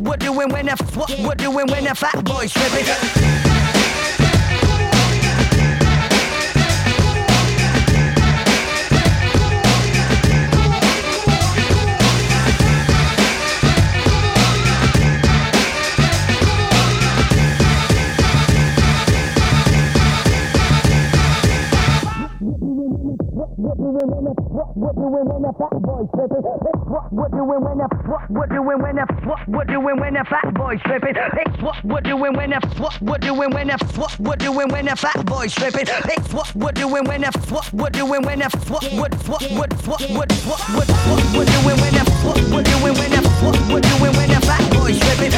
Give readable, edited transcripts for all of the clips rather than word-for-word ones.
we're doing when the fat boys tripping. What doing when the fat boys tripping? What doing when the fat boys tripping? What doing when the fat boys tripping? What doing when the fat boys tripping?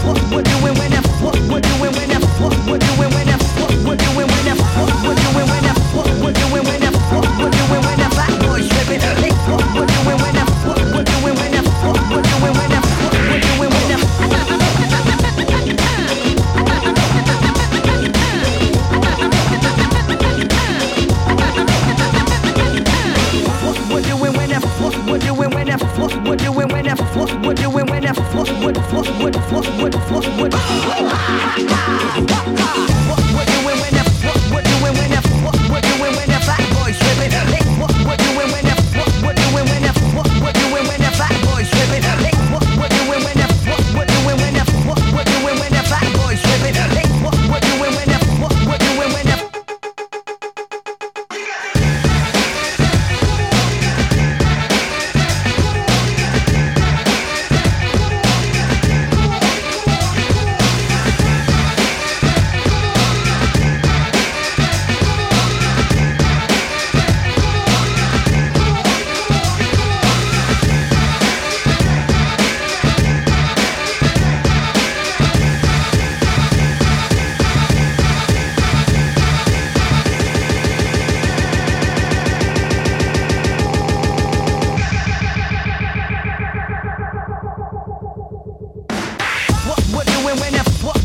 What doing when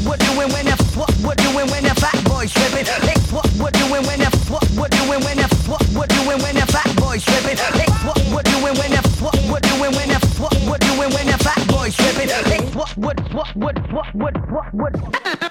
the fat boys tripping? What doing when the fat boys tripping? What doing when the fat boys tripping? What